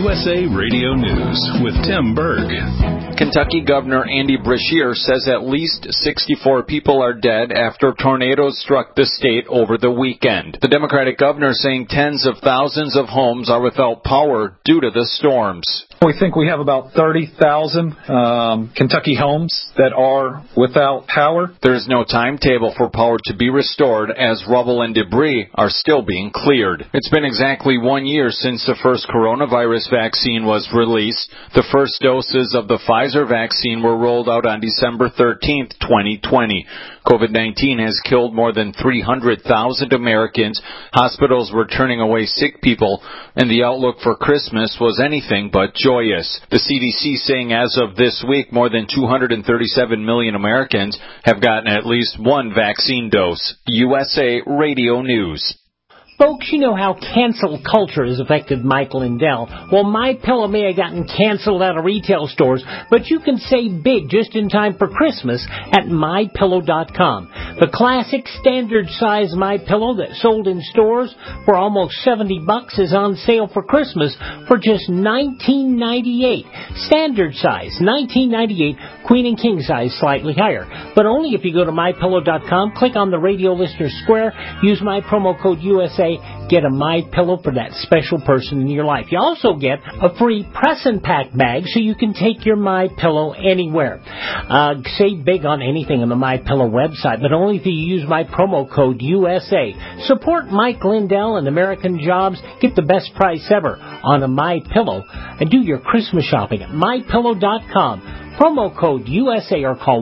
USA Radio News with Tim Berg. Kentucky Governor Andy Beshear says at least 64 people are dead after tornadoes struck the state over the weekend. The Democratic governor saying tens of thousands of homes are without power due to the storms. We think we have about 30,000 Kentucky homes that are without power. There's no timetable for power to be restored as rubble and debris are still being cleared. It's been exactly 1 year since the first coronavirus vaccine was released. The first doses of the Pfizer vaccine were rolled out on December 13th, 2020. COVID-19 has killed more than 300,000 Americans. Hospitals were turning away sick people, and the outlook for Christmas was anything but joyous. The CDC saying as of this week, more than 237 million Americans have gotten at least one vaccine dose. USA Radio News. Folks, you know how cancel culture has affected Mike Lindell. Well, MyPillow may have gotten canceled out of retail stores, but you can save big just in time for Christmas at MyPillow.com. The classic standard size MyPillow that sold in stores for almost $70 is on sale for Christmas for just $19.98. Standard size, $19.98. Queen and king size, slightly higher. But only if you go to MyPillow.com, click on the radio listener square, use my promo code USA, get a MyPillow for that special person in your life. You also get a free press and pack bag so you can take your MyPillow anywhere. Save big on anything on the MyPillow website, but only if you use my promo code USA. Support Mike Lindell and American Jobs. Get the best price ever on a MyPillow and do your Christmas shopping at MyPillow.com. Promo code USA or call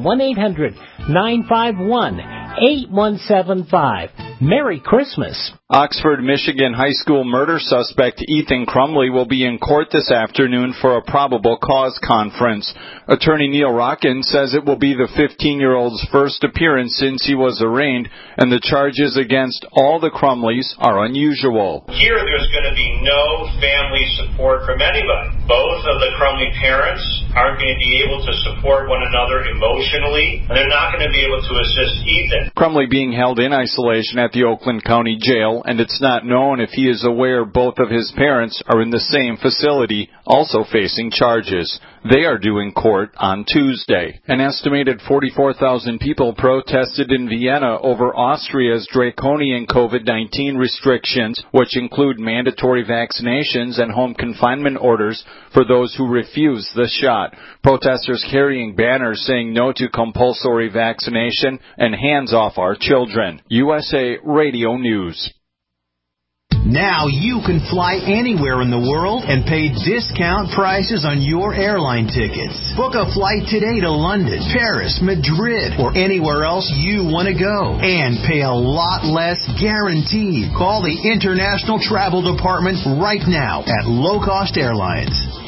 1-800-951-8175. Merry Christmas. Oxford, Michigan high school murder suspect Ethan Crumley will be in court this afternoon for a probable cause conference. Attorney Neil Rockin says it will be the 15-year-old's first appearance since he was arraigned, and the charges against all the Crumleys are unusual. Here there's going to be no family support from anybody. Both of the Crumley parents aren't going to be able to support one another emotionally, and they're not going to be able to assist Ethan. Crumley being held in isolation at the Oakland County Jail, and it's not known if he is aware both of his parents are in the same facility, also facing charges. They are due in court on Tuesday. An estimated 44,000 people protested in Vienna over Austria's draconian COVID-19 restrictions, which include mandatory vaccinations and home confinement orders for those who refuse the shot. Protesters carrying banners saying no to compulsory vaccination and hands off our children. USA Radio News. Now you can fly anywhere in the world and pay discount prices on your airline tickets. Book a flight today to London, Paris, Madrid, or anywhere else you want to go. And pay a lot less guaranteed. Call the International Travel Department right now at Low Cost Airlines.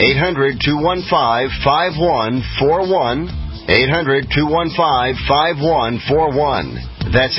800-215-5141. 800-215-5141. That's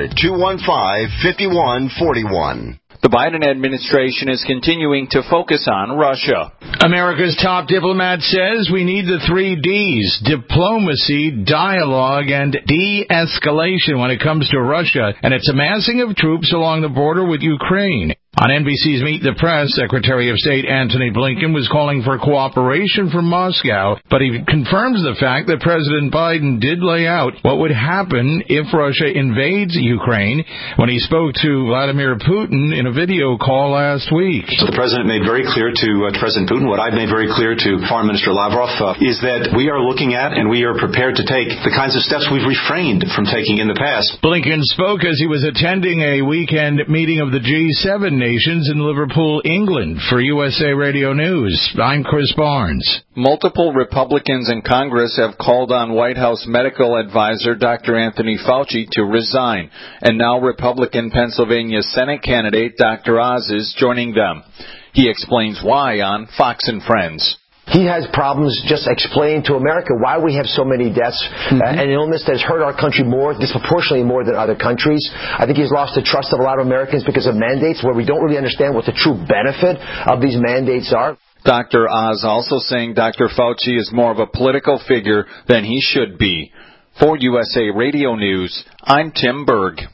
800-215-5141. The Biden administration is continuing to focus on Russia. America's top diplomat says we need the 3 Ds: diplomacy, dialogue, and de-escalation when it comes to Russia and its amassing of troops along the border with Ukraine. On NBC's Meet the Press, Secretary of State Antony Blinken was calling for cooperation from Moscow, but he confirms the fact that President Biden did lay out what would happen if Russia invades Ukraine when he spoke to Vladimir Putin in a video call last week. So the President made very clear to President Putin, what I've made very clear to Foreign Minister Lavrov, is that we are looking at and we are prepared to take the kinds of steps we've refrained from taking in the past. Blinken spoke as he was attending a weekend meeting of the G7 nations in Liverpool, England. For USA Radio News, I'm Chris Barnes. Multiple Republicans in Congress have called on White House medical advisor Dr. Anthony Fauci to resign, and now Republican Pennsylvania Senate candidate Dr. Oz is joining them. He explains why on Fox and Friends. He has problems just explaining to America why we have so many deaths, an illness that has hurt our country disproportionately more than other countries. I think he's lost the trust of a lot of Americans because of mandates where we don't really understand what the true benefit of these mandates are. Dr. Oz also saying Dr. Fauci is more of a political figure than he should be. For USA Radio News, I'm Tim Berg.